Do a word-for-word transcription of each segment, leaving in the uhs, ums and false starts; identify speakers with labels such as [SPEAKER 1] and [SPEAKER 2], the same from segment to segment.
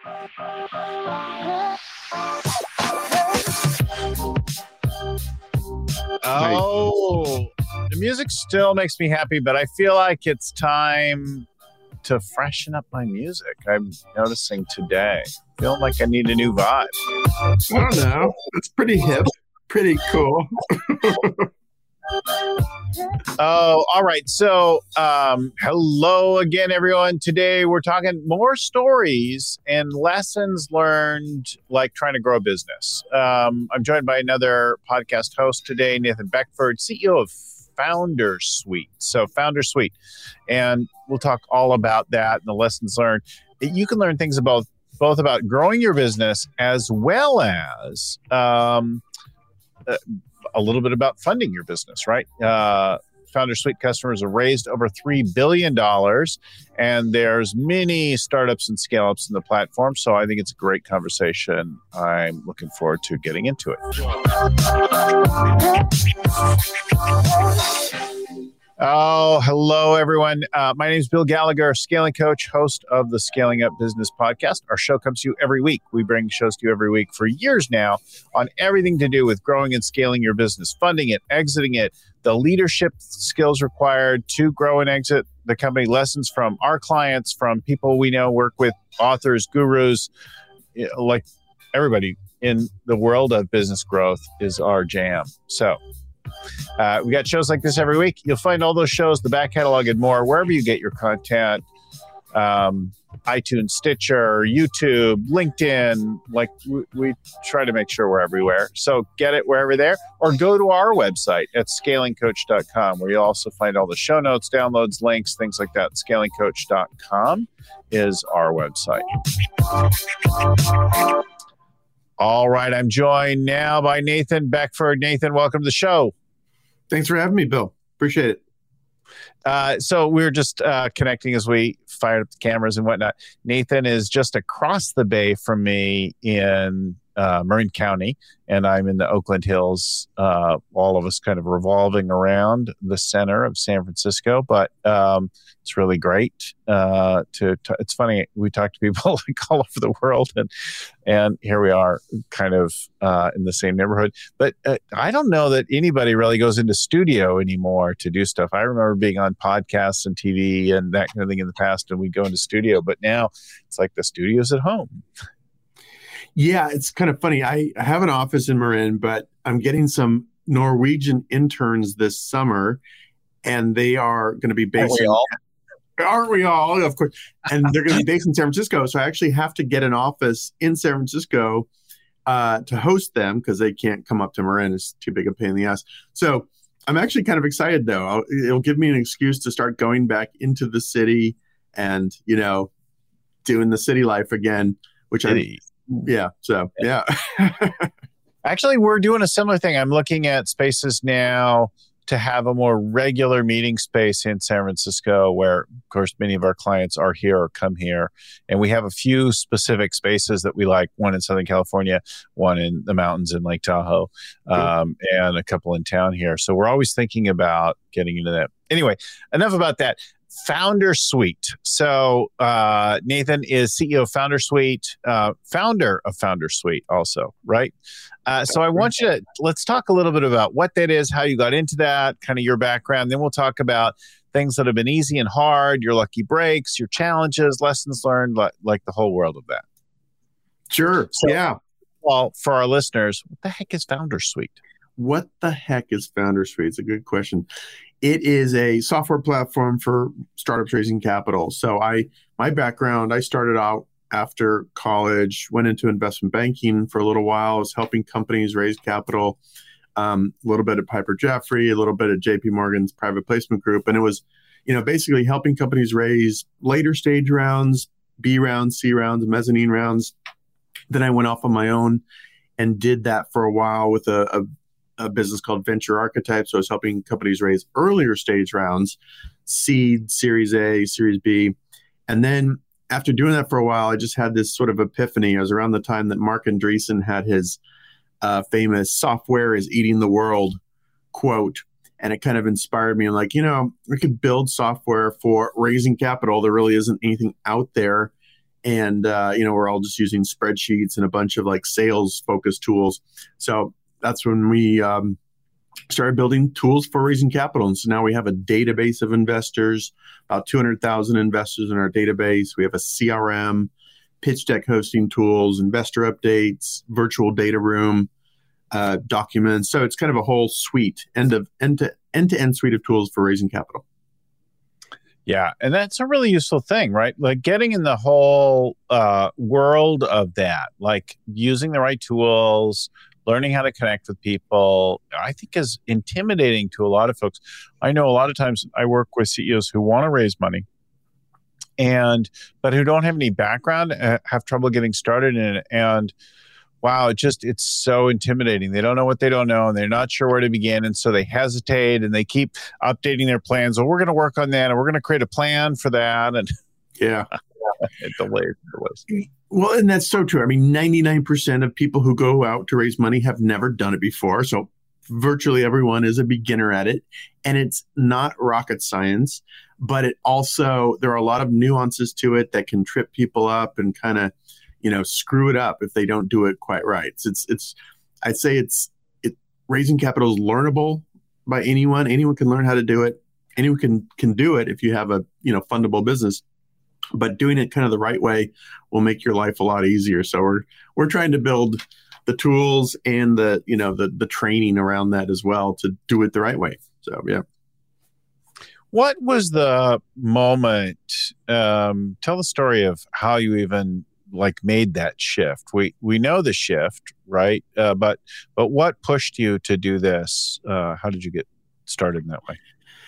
[SPEAKER 1] Oh, the music still makes me happy, but I feel like it's time to freshen up my music. I'm noticing today. Feeling like I need a new vibe.
[SPEAKER 2] I don't know. It's pretty hip, pretty cool.
[SPEAKER 1] Oh, all right. So, um, hello again, everyone. Today we're talking more stories and lessons learned, like trying to grow a business. Um, I'm joined by another podcast host today, Nathan Beckford, C E O of Founder Suite. So, Founder Suite, and we'll talk all about that and the lessons learned. You can learn things about both about growing your business as well as um, uh, a little bit about funding your business, right? Uh, Founder Suite customers have raised over three billion dollars, and there's many startups and scale-ups in the platform. So I think it's a great conversation. I'm looking forward to getting into it. Oh, hello, everyone. Uh, my name is Bill Gallagher, scaling coach, host of the Scaling Up Business podcast. Our show comes to you every week. We bring shows to you every week for years now on everything to do with growing and scaling your business, funding it, exiting it, the leadership skills required to grow and exit the company, lessons from our clients, from people we know, work with, authors, gurus, like everybody in the world of business growth is our jam. So Uh, we got shows like this every week. You'll find all those shows, the back catalog and more, wherever you get your content. Um, iTunes, Stitcher, YouTube, LinkedIn. Like we, we try to make sure we're everywhere. So get it wherever there, or go to our website at scaling coach dot com, where you'll also find all the show notes, downloads, links, things like that. scaling coach dot com is our website. All right. I'm joined now by Nathan Beckford. Nathan, welcome to the show.
[SPEAKER 2] Thanks for having me, Bill. Appreciate it.
[SPEAKER 1] Uh, so we were just uh, connecting as we fired up the cameras and whatnot. Nathan is just across the bay from me in uh, Marin County, and I'm in the Oakland Hills, uh, all of us kind of revolving around the center of San Francisco. But um, it's really great uh, to, to, it's funny, we talk to people like all over the world, and and here we are kind of uh, in the same neighborhood. But uh, I don't know that anybody really goes into studio anymore to do stuff. I remember being on podcasts and T V and that kind of thing in the past, and we'd go into studio, but now it's like the studio's at home.
[SPEAKER 2] Yeah, it's kind of funny. I have an office in Marin, but I'm getting some Norwegian interns this summer, and they are going to be based in, aren't we all? Of course. And they're going to be based in San Francisco. So I actually have to get an office in San Francisco uh, to host them because they can't come up to Marin. It's too big a pain in the ass. So I'm actually kind of excited, though. I'll, it'll give me an excuse to start going back into the city and, you know, doing the city life again, which I... Yeah. So, yeah.
[SPEAKER 1] Actually, we're doing a similar thing. I'm looking at spaces now to have a more regular meeting space in San Francisco, where, of course, many of our clients are here or come here. And we have a few specific spaces that we like, one in Southern California, one in the mountains in Lake Tahoe, um, cool. and a couple in town here. So we're always thinking about getting into that. Anyway, enough about that. Founder Suite. So uh, Nathan is C E O of Founder Suite, uh, founder of Founder Suite also, right? Uh, so I want you to, let's talk a little bit about what that is, how you got into that, kind of your background. Then we'll talk about things that have been easy and hard, your lucky breaks, your challenges, lessons learned, like, like the whole world of that.
[SPEAKER 2] Sure. So, yeah.
[SPEAKER 1] Well, for our listeners, what the heck is Founder Suite?
[SPEAKER 2] What the heck is Founder Suite? It's a good question. It is a software platform for startups raising capital. So I, my background, I started out after college, went into investment banking for a little while. I was helping companies raise capital, um, a little bit at Piper Jaffray, a little bit at J P Morgan's private placement group. And it was, you know, basically helping companies raise later stage rounds, B rounds, C rounds, mezzanine rounds. Then I went off on my own and did that for a while with a, a a business called Venture Archetype. So I was helping companies raise earlier stage rounds, seed, Series A, Series B. And then after doing that for a while, I just had this sort of epiphany. It was around the time that Marc Andreessen had his uh, famous "software is eating the world" quote. And it kind of inspired me. I'm like, you know, we could build software for raising capital. There really isn't anything out there. And, uh, you know, we're all just using spreadsheets and a bunch of like sales focused tools. So that's when we um, started building tools for raising capital. And so now we have a database of investors, about two hundred thousand investors in our database. We have a C R M, pitch deck hosting tools, investor updates, virtual data room, uh, documents. So it's kind of a whole suite, end of end to end to end suite of tools for raising capital.
[SPEAKER 1] Yeah, and that's a really useful thing, right? Like getting in the whole uh, world of that, like using the right tools, learning how to connect with people, I think is intimidating to a lot of folks. I know a lot of times I work with C E Os who want to raise money, and but who don't have any background, uh, have trouble getting started in it. And wow, it just, it's so intimidating. They don't know what they don't know, and they're not sure where to begin. And so they hesitate and they keep updating their plans. Well, we're going to work on that, and we're going to create a plan for that. And
[SPEAKER 2] yeah,
[SPEAKER 1] it delays the list.
[SPEAKER 2] Well, and that's so true. I mean, ninety-nine percent of people who go out to raise money have never done it before. So virtually everyone is a beginner at it. And it's not rocket science, but it also, there are a lot of nuances to it that can trip people up and kind of, you know, screw it up if they don't do it quite right. It's, it's, it's I'd say it's, it, raising capital is learnable by anyone. Anyone can learn how to do it. Anyone can, can do it if you have a, you know, fundable business, but doing it kind of the right way will make your life a lot easier. So we're, we're trying to build the tools and the, you know, the, the training around that as well to do it the right way. So, yeah.
[SPEAKER 1] What was the moment? Um, tell the story of how you even like made that shift. We we know the shift, right? Uh, but but what pushed you to do this? Uh, how did you get started in that way?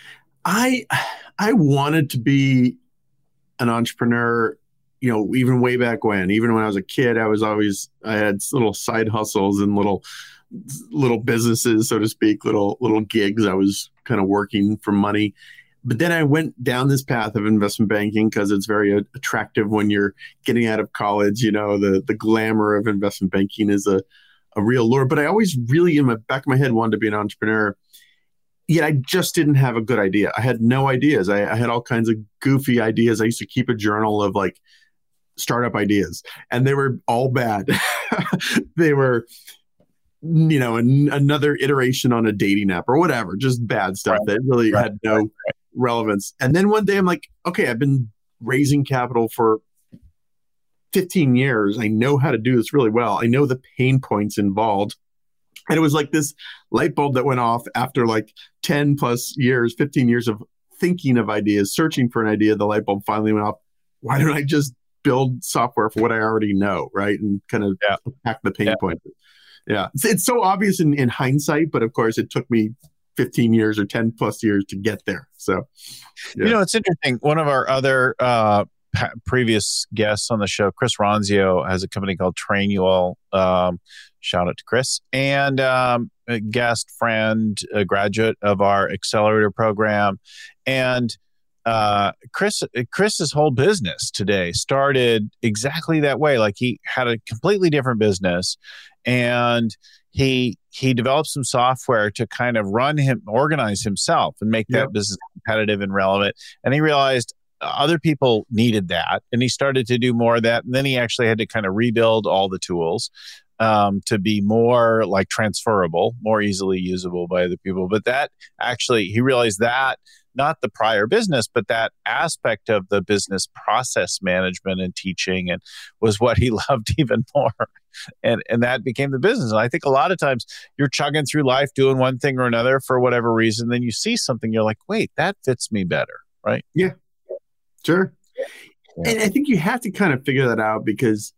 [SPEAKER 2] I I wanted to be an entrepreneur, you know, even way back when. Even when I was a kid, I was always I had little side hustles and little little businesses, so to speak, little little gigs. I was kind of working for money. But then I went down this path of investment banking because it's very uh, attractive when you're getting out of college. You know, the the glamour of investment banking is a, a real lure. But I always really, in the back of my head, wanted to be an entrepreneur. Yet I just didn't have a good idea. I had no ideas. I, I had all kinds of goofy ideas. I used to keep a journal of like startup ideas, and they were all bad. They were, you know, an, another iteration on a dating app or whatever, just bad stuff right. that really right. had no right. relevance. And then one day I'm like, okay, I've been raising capital for fifteen years. I know how to do this really well. I know the pain points involved. And it was like this light bulb that went off after like ten plus years, fifteen years of thinking of ideas, searching for an idea. The light bulb finally went off. Why don't I just build software for what I already know, right? And kind of yeah. attack the pain yeah. point. Yeah. It's, it's so obvious in, in hindsight, but of course it took me fifteen years or ten plus years to get there. So,
[SPEAKER 1] yeah. You know, it's interesting. One of our other uh, pa- previous guests on the show, Chris Ronzio, has a company called Trainual. Um, shout out to Chris. And um, a guest friend, a graduate of our accelerator program. And uh, Chris, Chris's whole business today started exactly that way. Like he had a completely different business, and he he developed some software to kind of run him, organize himself, and make yep. that business competitive and relevant. And he realized other people needed that, and he started to do more of that. And then he actually had to kind of rebuild all the tools um, to be more like transferable, more easily usable by other people. But that actually, he realized that not the prior business, but that aspect of the business process management and teaching, and was what he loved even more. And and that became the business. And I think a lot of times you're chugging through life doing one thing or another for whatever reason. Then you see something, you're like, wait, that fits me better, right?
[SPEAKER 2] Yeah, sure. Yeah. And I think you have to kind of figure that out, because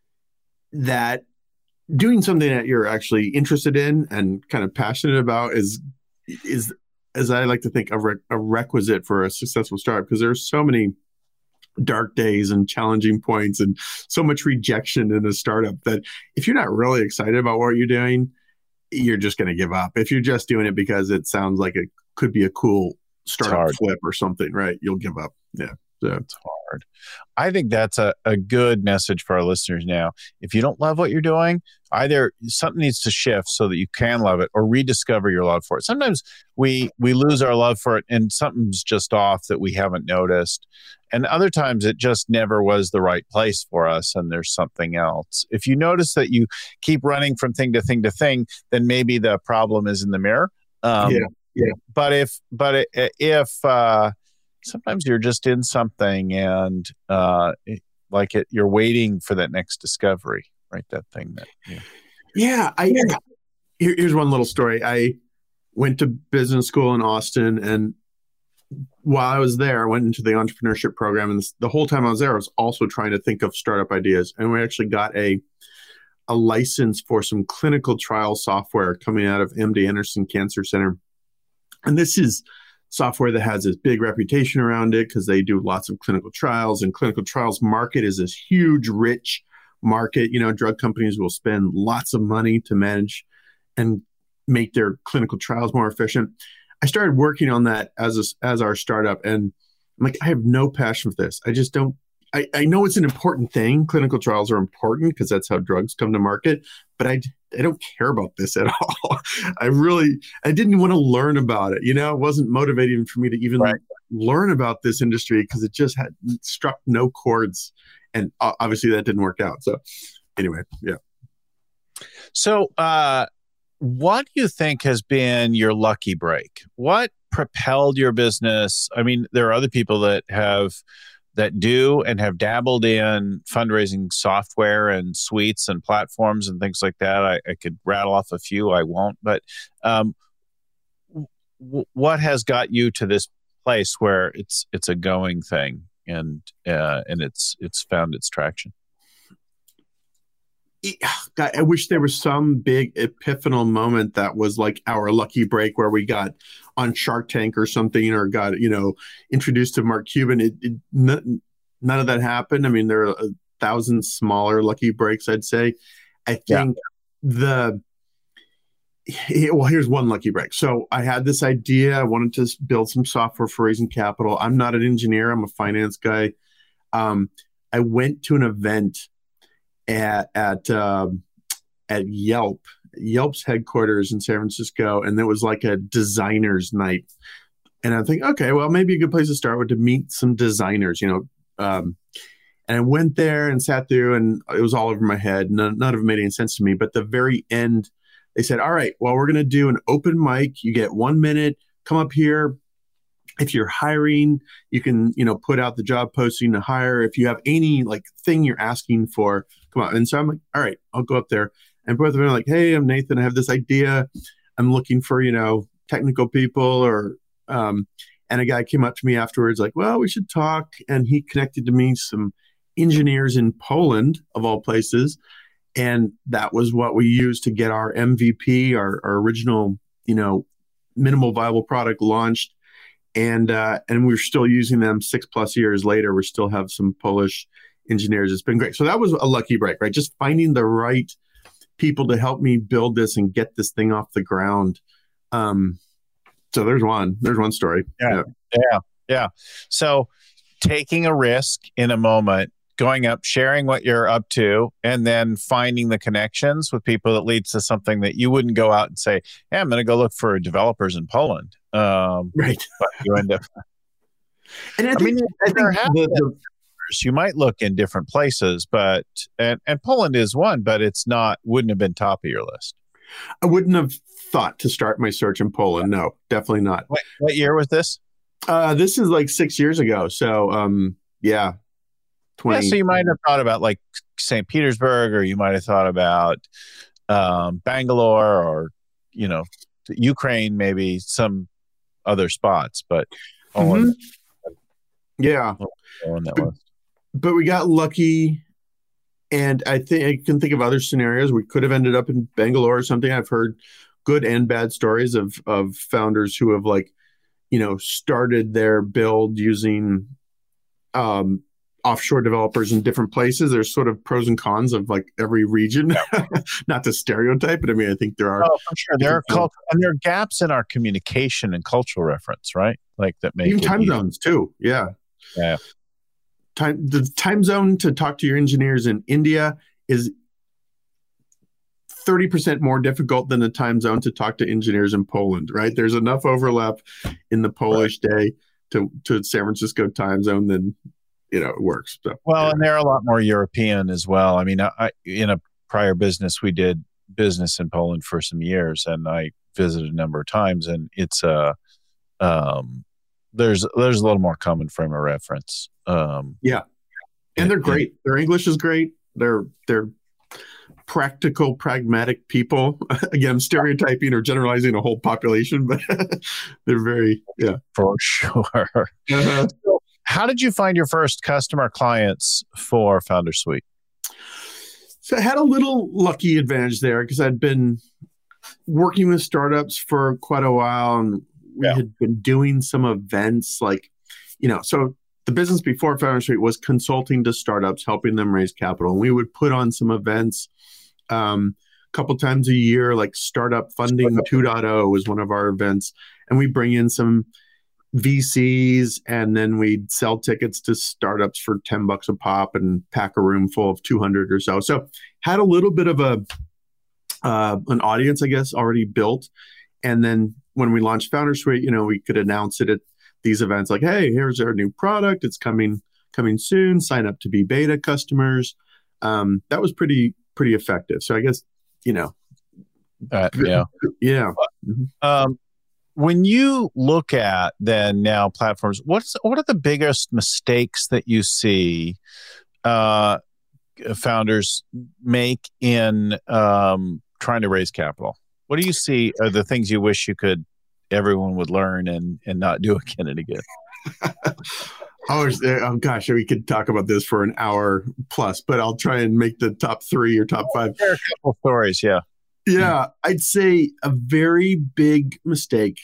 [SPEAKER 2] that doing something that you're actually interested in and kind of passionate about is, is as I like to think, a, re- a requisite for a successful startup, because there's so many dark days and challenging points and so much rejection in a startup that if you're not really excited about what you're doing, you're just going to give up. If you're just doing it because it sounds like it could be a cool startup flip or something, right? You'll give up. Yeah. So
[SPEAKER 1] it's hard. hard. I think that's a, a good message for our listeners now. If you don't love what you're doing, either something needs to shift so that you can love it, or rediscover your love for it. Sometimes we we lose our love for it and something's just off that we haven't noticed. And other times it just never was the right place for us and there's something else. If you notice that you keep running from thing to thing to thing, then maybe the problem is in the mirror. Um,
[SPEAKER 2] yeah, yeah.
[SPEAKER 1] But if, but if, uh, sometimes you're just in something and, uh, like it, you're waiting for that next discovery, right? That thing that, yeah.
[SPEAKER 2] Yeah. I, here, here's one little story. I went to business school in Austin, and while I was there, I went into the entrepreneurship program, and this, the whole time I was there, I was also trying to think of startup ideas. And we actually got a a license for some clinical trial software coming out of M D Anderson Cancer Center. And this is software that has this big reputation around it because they do lots of clinical trials, and clinical trials market is this huge, rich market. You know, drug companies will spend lots of money to manage and make their clinical trials more efficient. I started working on that as a, as our startup, and I'm like, I have no passion for this. I just don't. I, I know it's an important thing. Clinical trials are important because that's how drugs come to market, but I, I don't care about this at all. I really, I didn't want to learn about it. You know, it wasn't motivating for me to even right. learn about this industry because it just had struck no chords, and obviously that didn't work out. So anyway, yeah.
[SPEAKER 1] So, uh, what do you think has been your lucky break? What propelled your business? I mean, there are other people that have that do and have dabbled in fundraising software and suites and platforms and things like that. I, I could rattle off a few. I won't. But um, w- what has got you to this place where it's it's a going thing and uh, and it's it's found its traction?
[SPEAKER 2] God, I wish there was some big epiphanal moment that was like our lucky break where we got on Shark Tank or something, or got, you know, introduced to Mark Cuban. It, it, none, none of that happened. I mean, there are a thousand smaller lucky breaks, I'd say. I think yeah. the, well, here's one lucky break. So I had this idea. I wanted to build some software for raising capital. I'm not an engineer. I'm a finance guy. Um, I went to an event at at um, at Yelp, Yelp's headquarters in San Francisco, and there was like a designers night. And I think, okay, well, maybe a good place to start would to meet some designers, you know. Um, and I went there and sat through, and it was all over my head. None, none of it made any sense to me. But the very end, they said, all right, well, we're going to do an open mic. You get one minute. Come up here. If you're hiring, you can, you know, put out the job posting to hire. If you have any like thing you're asking for, come on. And so I'm like, all right, I'll go up there. And both of them are like, hey, I'm Nathan. I have this idea. I'm looking for, you know, technical people or, um, and a guy came up to me afterwards like, well, we should talk. And he connected to me some engineers in Poland, of all places. And that was what we used to get our M V P, our, our original, you know, minimal viable product launched. And uh, and we're still using them six plus years later. We still have some Polish engineers. It's been great. So that was a lucky break, right? Just finding the right people to help me build this and get this thing off the ground. Um, so there's one. There's one story.
[SPEAKER 1] Yeah, yeah, yeah. yeah. So taking a risk in a moment, going up, sharing what you're up to, and then finding the connections with people that leads to something that you wouldn't go out and say, hey, I'm going to go look for developers in Poland. Um,
[SPEAKER 2] right.
[SPEAKER 1] But you end up.
[SPEAKER 2] And I,
[SPEAKER 1] I
[SPEAKER 2] think,
[SPEAKER 1] mean,
[SPEAKER 2] I think the, the,
[SPEAKER 1] you might look in different places, but, and, and Poland is one, but it's not, wouldn't have been top of your list.
[SPEAKER 2] I wouldn't have thought to start my search in Poland. No, definitely not.
[SPEAKER 1] What, what year was this?
[SPEAKER 2] Uh, this is like six years ago. So, um, yeah.
[SPEAKER 1] twenty Yeah, so you might have thought about like Saint Petersburg, or you might have thought about um, Bangalore, or, you know, Ukraine, maybe some other spots, but
[SPEAKER 2] mm-hmm. yeah,
[SPEAKER 1] on that list.
[SPEAKER 2] But we got lucky, and I think I can think of other scenarios. We could have ended up in Bangalore or something. I've heard good and bad stories of of founders who have, like, you know, started their build using um, offshore developers in different places. There's sort of pros and cons of like every region. Not to stereotype, but I mean, I think there are.
[SPEAKER 1] Oh, for sure. There are cult- and there are gaps in our communication and cultural reference, right? Like that make
[SPEAKER 2] even time
[SPEAKER 1] easy.
[SPEAKER 2] zones too. Yeah.
[SPEAKER 1] Yeah.
[SPEAKER 2] time the time zone to talk to your engineers in India is thirty percent more difficult than the time zone to talk to engineers in Poland, right? There's enough overlap in the Polish right. day to, to San Francisco time zone than, you know, it works. So,
[SPEAKER 1] well,
[SPEAKER 2] anyway.
[SPEAKER 1] And they're a lot more European as well. I mean, I, in a prior business, we did business in Poland for some years, and I visited a number of times, and it's a, uh, um, there's, there's a little more common frame of reference. Um,
[SPEAKER 2] yeah. And they're great. And, their English is great. They're, they're, practical, pragmatic people. Again, I'm stereotyping or generalizing a whole population, but they're very, yeah.
[SPEAKER 1] For sure. Uh-huh. So how did you find your first customer clients for Founder Suite?
[SPEAKER 2] So I had a little lucky advantage there because I'd been working with startups for quite a while, and we yeah. had been doing some events like, you know, so the business before Founder Suite was consulting to startups, helping them raise capital. And we would put on some events um, a couple times a year, like Startup Funding two point oh was one of our events. And we bring in some V Cs, and then we'd sell tickets to startups for ten bucks a pop and pack a room full of two hundred or so. So had a little bit of a uh, an audience, I guess, already built. And then when we launched Founder Suite, you know, we could announce it at these events like, hey, here's our new product. It's coming coming soon. Sign up to be beta customers. Um, that was pretty pretty effective. So I guess, you know.
[SPEAKER 1] Uh, yeah.
[SPEAKER 2] Yeah.
[SPEAKER 1] Um, when you look at then now platforms, what's what are the biggest mistakes that you see uh, founders make in um, trying to raise capital? What do you see are the things you wish you could everyone would learn and and not do again and again?
[SPEAKER 2] oh, oh gosh, we could talk about this for an hour plus, but I'll try and make the top three or top five.
[SPEAKER 1] There are a couple stories, yeah.
[SPEAKER 2] Yeah, I'd say a very big mistake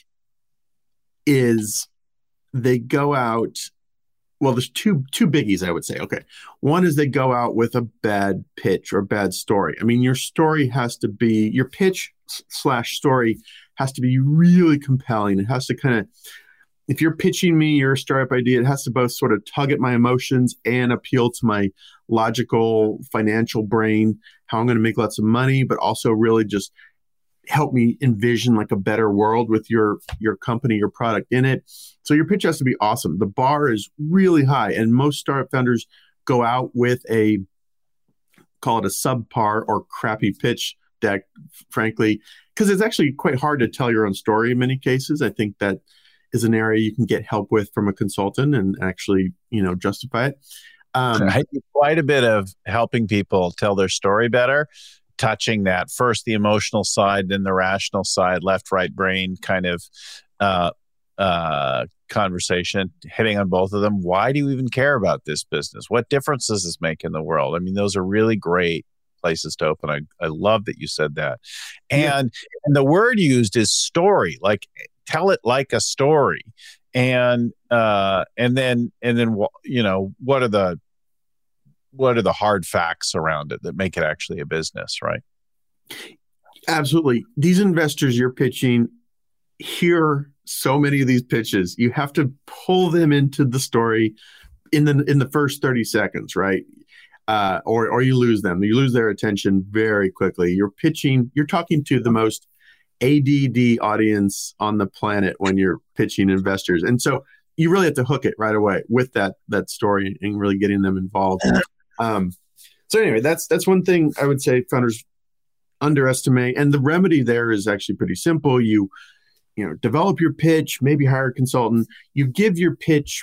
[SPEAKER 2] is they go out. Well, there's two two biggies, I would say. Okay, one is they go out with a bad pitch or bad story. I mean, your story has to be your pitch slash story has to be really compelling. It has to kind of, if you're pitching me your startup idea, it has to both sort of tug at my emotions and appeal to my logical financial brain, how I'm going to make lots of money, but also really just help me envision like a better world with your, your company, your product in it. So your pitch has to be awesome. The bar is really high, and most startup founders go out with a, call it a subpar or crappy pitch deck, frankly, because it's actually quite hard to tell your own story in many cases. I think that is an area you can get help with from a consultant and actually, you know, justify it. Um,
[SPEAKER 1] I do quite a bit of helping people tell their story better, touching that first, the emotional side, then the rational side, left, right brain kind of uh, uh, conversation, hitting on both of them. Why do you even care about this business? What difference does this make in the world? I mean, those are really great places to open. I, I love that you said that. And, yeah. and the word used is story, like tell it like a story. And, uh, and then, and then, you know, what are the, what are the hard facts around it that make it actually a business, right?
[SPEAKER 2] Absolutely. These investors you're pitching hear so many of these pitches. You have to pull them into the story in the, in the first thirty seconds, right? Uh, or or you lose them. You lose their attention very quickly. You're pitching, you're talking to the most A D D audience on the planet when you're pitching investors. And so you really have to hook it right away with that that story and really getting them involved. Um, so anyway, that's that's one thing I would say founders underestimate. And the remedy there is actually pretty simple. You, you know, develop your pitch, maybe hire a consultant. You give your pitch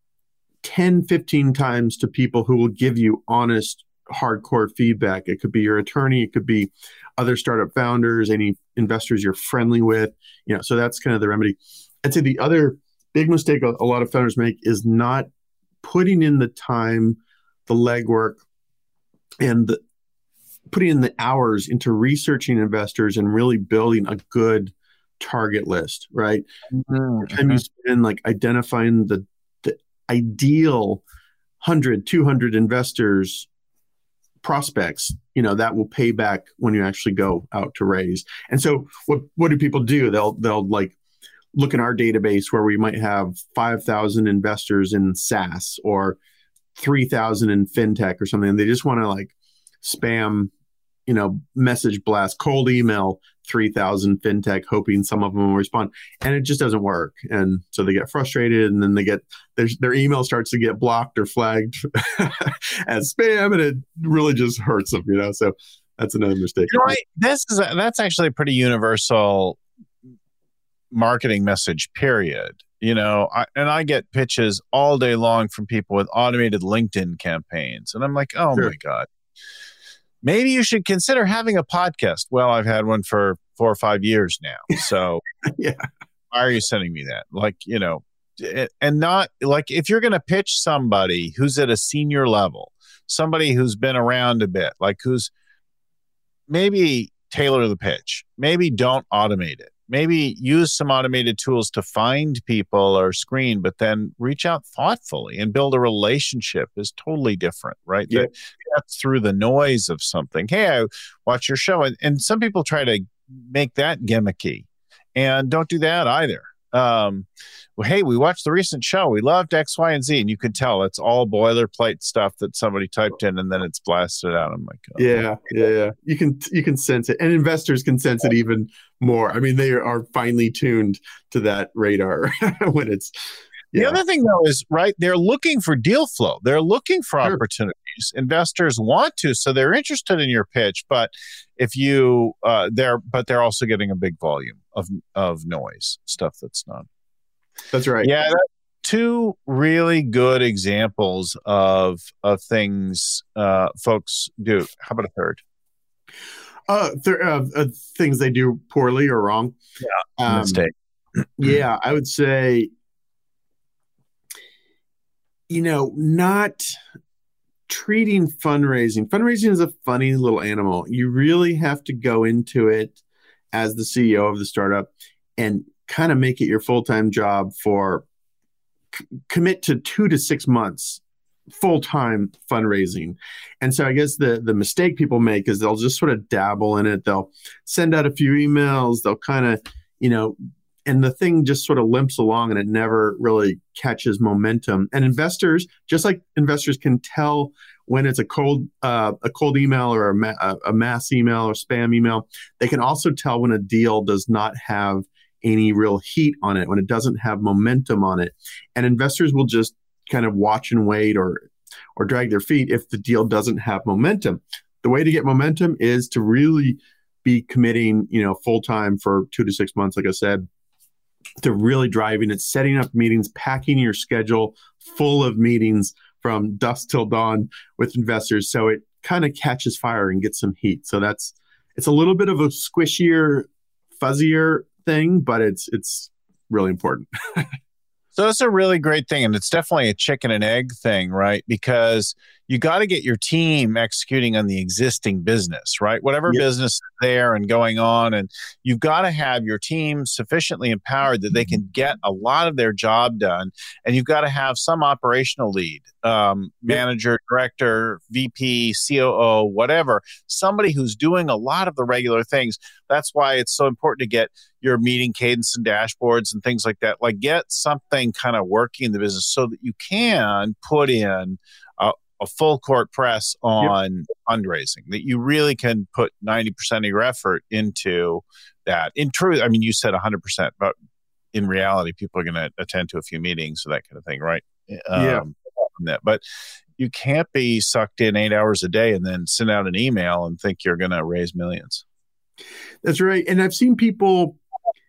[SPEAKER 2] ten, fifteen times to people who will give you honest, hardcore feedback. It could be your attorney, it could be other startup founders, any investors you're friendly with. You know, so that's kind of the remedy. I'd say the other big mistake a lot of founders make is not putting in the time, the legwork, and the, putting in the hours into researching investors and really building a good target list, right? Mm-hmm. The time you spend like identifying the ideal one hundred, two hundred investors, prospects, you know, that will pay back when you actually go out to raise. And so what, what do people do? They'll, they'll like look in our database where we might have five thousand investors in SaaS or three thousand in fintech or something. And they just want to like spam, you know, message blast, cold email three thousand fintech, hoping some of them will respond. And it just doesn't work. And so they get frustrated, and then they get their, their email starts to get blocked or flagged as spam, and it really just hurts them, you know? So that's another mistake.
[SPEAKER 1] You know, I, this is a, that's actually a pretty universal marketing message, period. You know, I, and I get pitches all day long from people with automated LinkedIn campaigns. And I'm like, oh sure. my God, maybe you should consider having a podcast. Well, I've had one for four or five years now. So
[SPEAKER 2] yeah.
[SPEAKER 1] Why are you sending me that? Like, you know, and not like if you're going to pitch somebody who's at a senior level, somebody who's been around a bit, like who's maybe tailor the pitch, maybe don't automate it. Maybe use some automated tools to find people or screen, but then reach out thoughtfully and build a relationship is totally different, right?
[SPEAKER 2] Yeah.
[SPEAKER 1] That, that's through the noise of something. Hey, I watch your show. And, and some people try to make that gimmicky, and don't do that either. Um, well, hey, we watched the recent show. We loved X, Y, and Z. And you could tell it's all boilerplate stuff that somebody typed in and then it's blasted out. I'm like, oh,
[SPEAKER 2] yeah, yeah, yeah. You can, you can sense it. And investors can sense it even more. I mean, they are finely tuned to that radar when it's,
[SPEAKER 1] the
[SPEAKER 2] yeah.
[SPEAKER 1] other thing though is, right, they're looking for deal flow. They're looking for sure. opportunities. Investors want to, so they're interested in your pitch, but if you, uh, they're, but they're also getting a big volume of, of noise, stuff that's not.
[SPEAKER 2] That's right.
[SPEAKER 1] Yeah. That's two really good examples of, of things, uh, folks do. How about a third?
[SPEAKER 2] Uh, th- uh, uh, things they do poorly or wrong.
[SPEAKER 1] Yeah.
[SPEAKER 2] Um,
[SPEAKER 1] mistake.
[SPEAKER 2] yeah. I would say, you know, not treating fundraising. Fundraising is a funny little animal. You really have to go into it as the C E O of the startup and kind of make it your full-time job for c- commit to two to six months full-time fundraising. And so I guess the, the mistake people make is they'll just sort of dabble in it. They'll send out a few emails. They'll kind of, you know, and the thing just sort of limps along and it never really catches momentum. And investors, just like investors can tell when it's a cold uh, a cold email or a, ma- a mass email or spam email, they can also tell when a deal does not have any real heat on it, when it doesn't have momentum on it. And investors will just kind of watch and wait or or drag their feet if the deal doesn't have momentum. The way to get momentum is to really be committing, you know, full-time for two to six months, like I said, to really driving it, setting up meetings, packing your schedule full of meetings from dusk till dawn with investors. So it kind of catches fire and gets some heat. So that's, it's a little bit of a squishier, fuzzier thing, but it's, it's really important.
[SPEAKER 1] So that's a really great thing. And it's definitely a chicken and egg thing, right? Because you got to get your team executing on the existing business, right? Whatever yep. business is there and going on. And you've got to have your team sufficiently empowered that they can get a lot of their job done. And you've got to have some operational lead, um, manager, director, V P, C O O, whatever, somebody who's doing a lot of the regular things. That's why it's so important to get your meeting cadence and dashboards and things like that. Like get something kind of working in the business so that you can put in a, a full court press on yep. fundraising, that you really can put ninety percent of your effort into that. In truth, I mean, you said one hundred percent, but in reality, people are going to attend to a few meetings or that kind of thing, right?
[SPEAKER 2] Yeah.
[SPEAKER 1] Um, that. But you can't be sucked in eight hours a day and then send out an email and think you're going to raise millions.
[SPEAKER 2] That's right. And I've seen people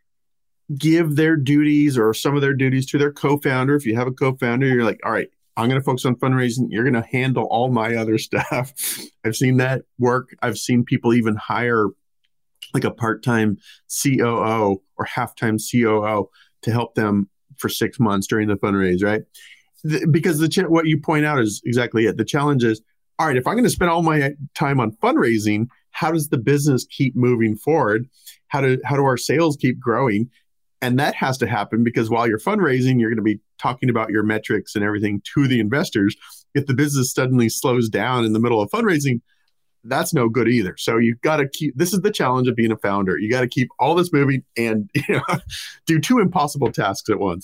[SPEAKER 2] give their duties or some of their duties to their co-founder. If you have a co-founder, you're like, all right, I'm going to focus on fundraising. You're going to handle all my other stuff. I've seen that work. I've seen people even hire like a part-time C O O or half-time C O O to help them for six months during the fundraise, right? The, because the ch- what you point out is exactly it. The challenge is, all right, if I'm going to spend all my time on fundraising, how does the business keep moving forward? How do how do our sales keep growing? And that has to happen because while you're fundraising, you're going to be talking about your metrics and everything to the investors. If the business suddenly slows down in the middle of fundraising, that's no good either. So you've got to keep, this is the challenge of being a founder. You got to keep all this moving and you know, do two impossible tasks at once.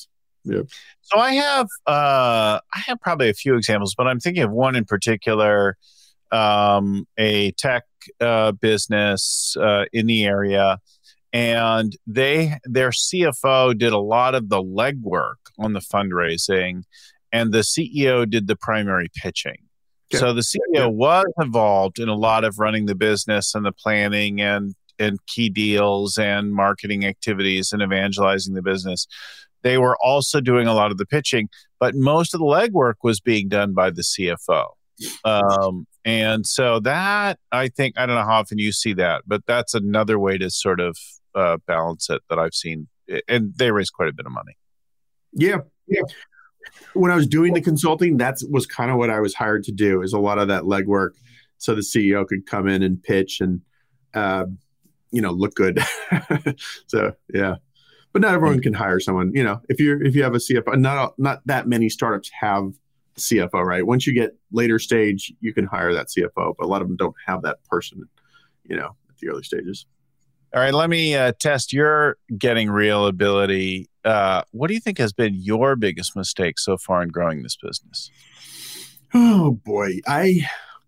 [SPEAKER 2] yeah.
[SPEAKER 1] So I have uh, I have probably a few examples, but I'm thinking of one in particular, um, a tech uh, business uh, in the area, and they their C F O did a lot of the legwork on the fundraising, and the C E O did the primary pitching. Okay. So the C E O yeah. was involved in a lot of running the business and the planning and and key deals and marketing activities and evangelizing the business. They were also doing a lot of the pitching, but most of the legwork was being done by the C F O. Um, and so that, I think, I don't know how often you see that, but that's another way to sort of uh, balance it that I've seen. And they raise quite a bit of money.
[SPEAKER 2] Yeah. Yeah. When I was doing the consulting, that was kind of what I was hired to do, is a lot of that legwork. So the C E O could come in and pitch and, uh, you know, look good. So, yeah. But not everyone can hire someone. You know, if you're if you have a C F O, not not that many startups have a C F O, right? Once you get later stage, you can hire that C F O, but a lot of them don't have that person, you know, at the early stages.
[SPEAKER 1] All right, let me uh, test your getting real ability. Uh, what do you think has been your biggest mistake so far in growing this business?
[SPEAKER 2] Oh boy, I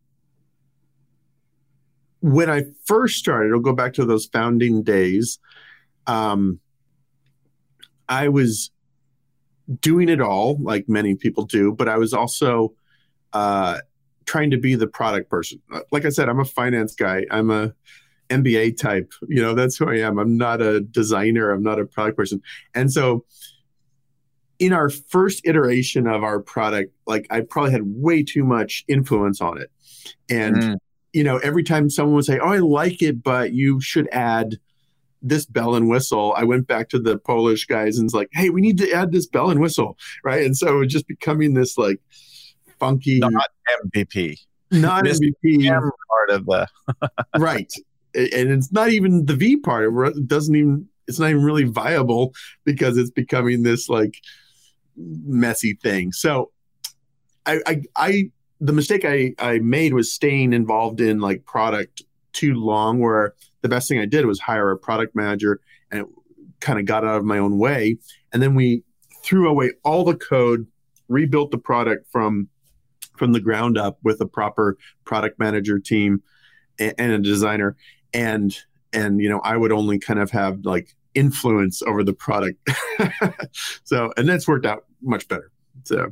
[SPEAKER 2] when I first started, I'll go back to those founding days. Um, I was doing it all, like many people do, but I was also uh, trying to be the product person. Like I said, I'm a finance guy. I'm a M B A type. You know, that's who I am. I'm not a designer. I'm not a product person. And so in our first iteration of our product, like I probably had way too much influence on it. And, mm. you know, every time someone would say, oh, I like it, but you should add this bell and whistle, I went back to the Polish guys and was like, hey, we need to add this bell and whistle, right? And so it was just becoming this like funky...
[SPEAKER 1] Not M V P.
[SPEAKER 2] Not M V P.
[SPEAKER 1] M part of the...
[SPEAKER 2] Right. And it's not even the V part. It doesn't even, it's not even really viable because it's becoming this like messy thing. So I, I, I the mistake I, I made was staying involved in like product too long, where the best thing I did was hire a product manager, and it kind of got out of my own way. And then we threw away all the code, rebuilt the product from, from the ground up with a proper product manager team and, and a designer. And, and, you know, I would only kind of have like influence over the product. So, and that's worked out much better. So,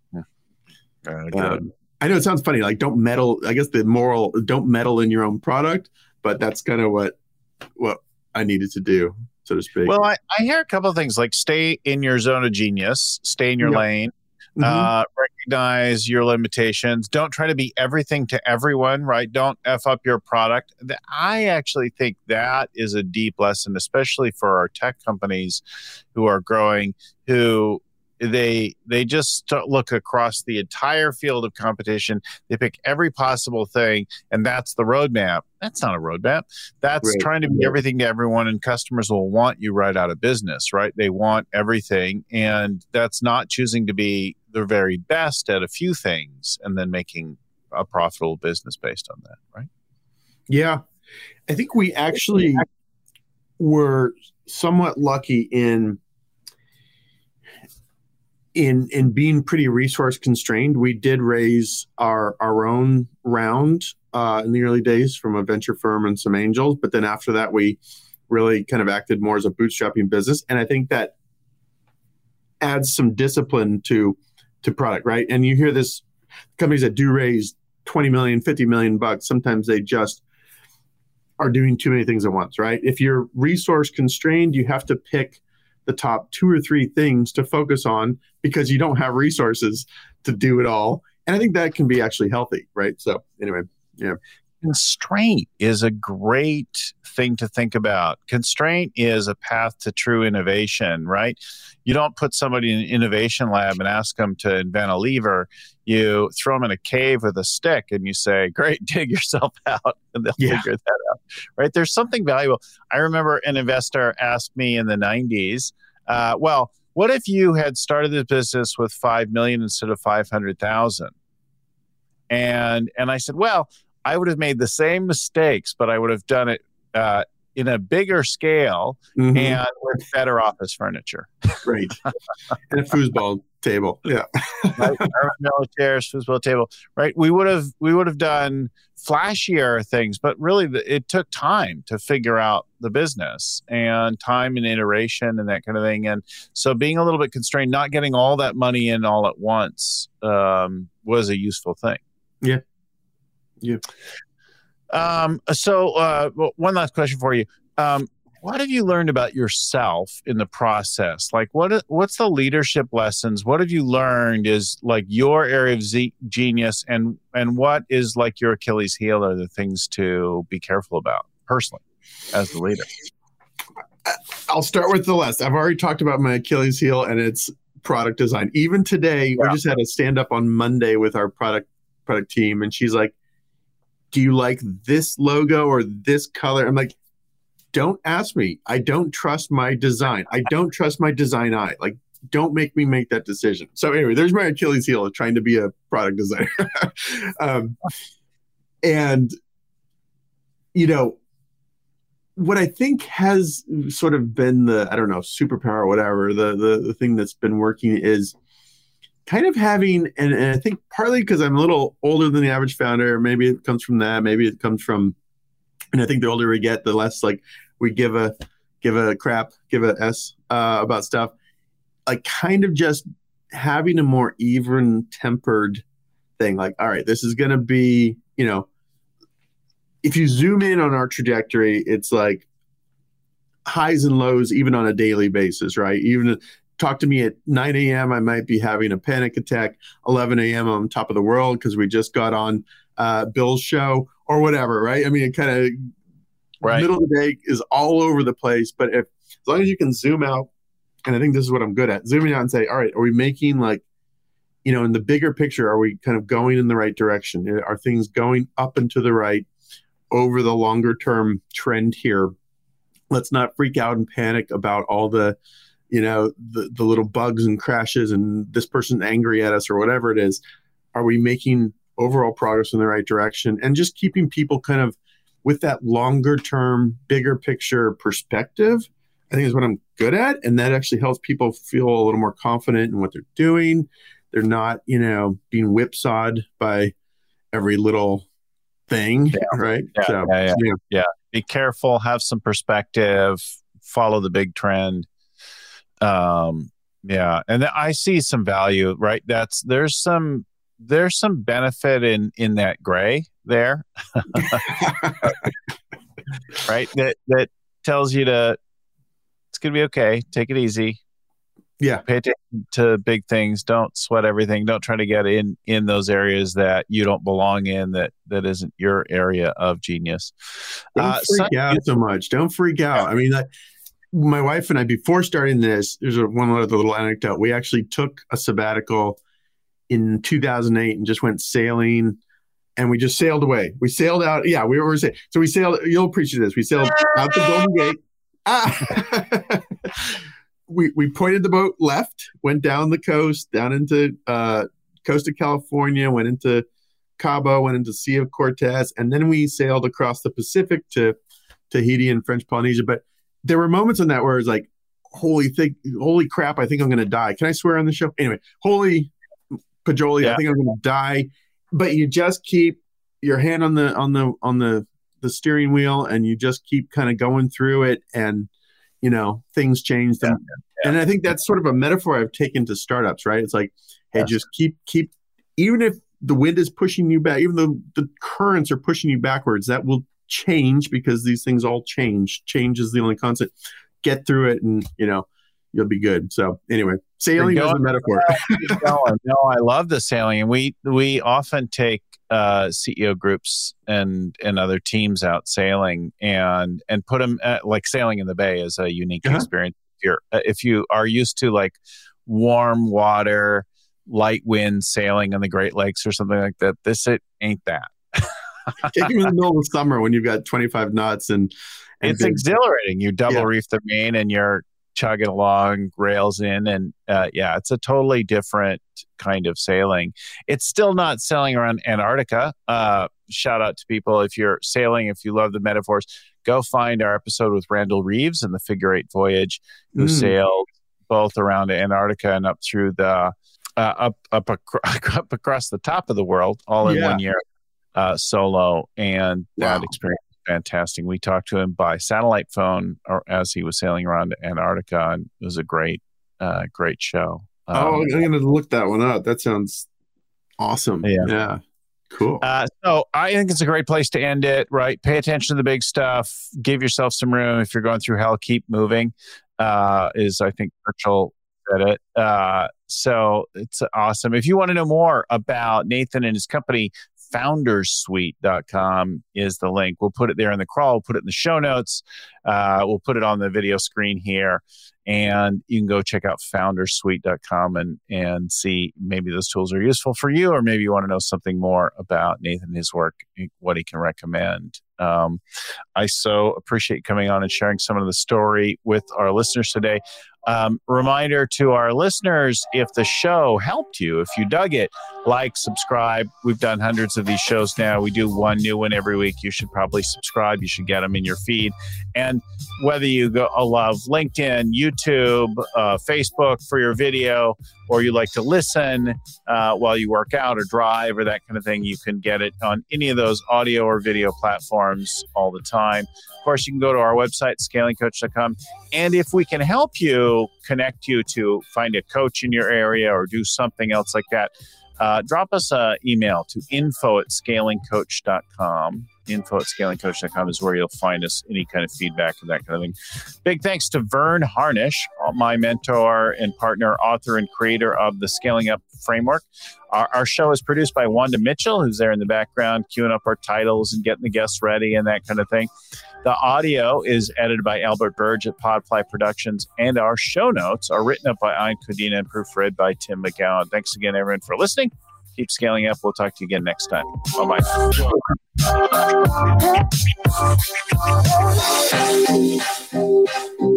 [SPEAKER 2] um, I know it sounds funny, like don't meddle. I guess the moral, don't meddle in your own product, but that's kind of what, what I needed to do, so to speak.
[SPEAKER 1] Well, I, I hear a couple of things like stay in your zone of genius, stay in your yep. lane. Mm-hmm. Uh, recognize your limitations. Don't try to be everything to everyone, right? Don't F up your product. I actually think that is a deep lesson, especially for our tech companies who are growing, who they they just look across the entire field of competition. They pick every possible thing, and that's the roadmap. That's not a roadmap. That's right. Trying to be everything to everyone, and customers will want you right out of business, right? They want everything, and that's not choosing to be the very best at a few things and then making a profitable business based on that, right?
[SPEAKER 2] Yeah. I think we actually were somewhat lucky in In in being pretty resource constrained. We did raise our our own round uh, in the early days from a venture firm and some angels, but then after that, we really kind of acted more as a bootstrapping business. And I think that adds some discipline to to product, right? And you hear this, companies that do raise twenty million, fifty million bucks, sometimes they just are doing too many things at once, right? If you're resource constrained, you have to pick the top two or three things to focus on because you don't have resources to do it all. And I think that can be actually healthy, right? So anyway, yeah.
[SPEAKER 1] Constraint is a great thing to think about. Constraint is a path to true innovation, right? You don't put somebody in an innovation lab and ask them to invent a lever. You throw them in a cave with a stick and you say, great, dig yourself out, and they'll yeah. figure that out, right? There's something valuable. I remember an investor asked me in the nineties, uh, well, what if you had started this business with five million instead of five hundred thousand? And, and I said, well, I would have made the same mistakes, but I would have done it uh, in a bigger scale
[SPEAKER 2] Mhm.
[SPEAKER 1] and with better office furniture.
[SPEAKER 2] Right. And a foosball table. Yeah.
[SPEAKER 1] Right? Herman Miller chairs, foosball table. Right? We would have we would have done flashier things, but really the, it took time to figure out the business and time and iteration and that kind of thing. And so being a little bit constrained, not getting all that money in all at once, um, was a useful thing.
[SPEAKER 2] Yeah. Yeah.
[SPEAKER 1] Um, so uh, well, one last question for you. Um, what have you learned about yourself in the process? Like what, what's the leadership lessons? What have you learned is like your area of z- genius and, and what is like your Achilles heel or the things to be careful about personally as the leader?
[SPEAKER 2] I'll start with the last. I've already talked about my Achilles heel and it's product design. Even today, yeah. we just had a stand up on Monday with our product product team. And she's like, do you like this logo or this color? I'm like, don't ask me. I don't trust my design. I don't trust my design eye. Like, don't make me make that decision. So anyway, there's my Achilles heel of trying to be a product designer. um, and, you know, what I think has sort of been the, I don't know, superpower or whatever, the, the, the thing that's been working is kind of having, and, and I think partly because I'm a little older than the average founder, maybe it comes from that, maybe it comes from, and I think the older we get, the less like we give a give a crap, give a S uh, about stuff. Like kind of just having a more even tempered thing. Like, all right, this is going to be, you know, if you zoom in on our trajectory, it's like highs and lows, even on a daily basis, right? Even talk to me at nine a.m., I might be having a panic attack. eleven a.m., I'm on top of the world because we just got on uh, Bill's show or whatever, right? I mean, it kind of right. middle of the day is all over the place. But if as long as you can zoom out, and I think this is what I'm good at, zooming out and say, all right, are we making like, you know, in the bigger picture, are we kind of going in the right direction? Are things going up and to the right over the longer term trend here? Let's not freak out and panic about all the, you know, the, the little bugs and crashes and this person's angry at us or whatever it is. Are we making overall progress in the right direction? And just keeping people kind of with that longer term, bigger picture perspective, I think is what I'm good at. And that actually helps people feel a little more confident in what they're doing. They're not, you know, being whipsawed by every little thing, yeah. right?
[SPEAKER 1] Yeah,
[SPEAKER 2] so,
[SPEAKER 1] yeah, yeah. yeah. yeah. Be careful, have some perspective, follow the big trend. Um, yeah. And I see some value, right? That's, there's some, there's some benefit in, in that gray there, right? That, that tells you to, it's going to be okay. Take it easy.
[SPEAKER 2] Yeah.
[SPEAKER 1] Pay attention to big things. Don't sweat everything. Don't try to get in, in those areas that you don't belong in, that, that isn't your area of genius.
[SPEAKER 2] Don't uh, freak so, out so much. Don't freak out. I mean, I, my wife and I, before starting this, there's a, one other little anecdote. We actually took a sabbatical in two thousand eight and just went sailing, and we just sailed away. We sailed out. Yeah, we were saying. So we sailed. You'll appreciate this. We sailed out the Golden Gate. Ah. we we pointed the boat left, went down the coast, down into uh, coast of California, went into Cabo, went into Sea of Cortez, and then we sailed across the Pacific to Tahiti and French Polynesia. But there were moments in that where it's like, holy thing, holy crap, I think I'm going to die. Can I swear on the show? Anyway, holy Pajoli, yeah. I think I'm going to die. But you just keep your hand on the on the on the the steering wheel, and you just keep kind of going through it, and you know things change. Yeah, yeah. And I think that's sort of a metaphor I've taken to startups, right? It's like, hey, yes. just keep keep, even if the wind is pushing you back, even though the currents are pushing you backwards, that will change because these things all change. Change is the only constant. Get through it, and you know you'll be good. So anyway, sailing is a metaphor.
[SPEAKER 1] No, I love the sailing, and we we often take uh, C E O groups and and other teams out sailing, and and put them at, like sailing in the bay is a unique uh-huh. experience. If you're if you are used to like warm water, light wind sailing on the Great Lakes or something like that, this it ain't that.
[SPEAKER 2] Take them in the middle of summer when you've got twenty-five knots and, and
[SPEAKER 1] it's
[SPEAKER 2] big,
[SPEAKER 1] exhilarating. You double yeah. reef the main and you're chugging along, rails in, and uh, yeah, it's a totally different kind of sailing. It's still not sailing around Antarctica. Uh, shout out to people if you're sailing, if you love the metaphors, go find our episode with Randall Reeves and the Figure Eight Voyage, who mm. sailed both around Antarctica and up through the uh, up up, ac- up across the top of the world, all in yeah. one year, uh, solo, and wow. that experience. Fantastic. We talked to him by satellite phone or as he was sailing around Antarctica, and it was a great, uh, great show. Um,
[SPEAKER 2] oh, I'm going to look that one up. That sounds awesome. Yeah. yeah. Cool.
[SPEAKER 1] Uh, so I think it's a great place to end it, right? Pay attention to the big stuff. Give yourself some room. If you're going through hell, keep moving, uh, is I think Churchill said it. Uh, so it's awesome. If you want to know more about Nathan and his company, founders suite dot com is the link. We'll put it there in the crawl. We'll put it in the show notes. Uh, we'll put it on the video screen here. And you can go check out founders suite dot com and, and see maybe those tools are useful for you, or maybe you want to know something more about Nathan and his work, what he can recommend. Um, I so appreciate coming on and sharing some of the story with our listeners today. Um, reminder to our listeners, if the show helped you, if you dug it, like, subscribe. We've done hundreds of these shows now. We do one new one every week. You should probably subscribe. You should get them in your feed. And whether you go uh, love LinkedIn, YouTube, uh, Facebook for your video, or you like to listen uh, while you work out or drive or that kind of thing, you can get it on any of those audio or video platforms all the time. Of course, you can go to our website, scaling coach dot com. And if we can help you, connect you to find a coach in your area or do something else like that, uh, drop us an email to info at scaling coach dot com. info at scaling coach dot com is where you'll find us, any kind of feedback and that kind of thing. Big thanks to Vern Harnish, my mentor and partner, author and creator of the Scaling Up Framework. Our, our show is produced by Wanda Mitchell, who's there in the background, queuing up our titles and getting the guests ready and that kind of thing. The audio is edited by Albert Burge at Podfly Productions, and our show notes are written up by Ayn Kodina and proofread by Tim McGowan. Thanks again, everyone, for listening. Keep scaling up. We'll talk to you again next time. Bye-bye.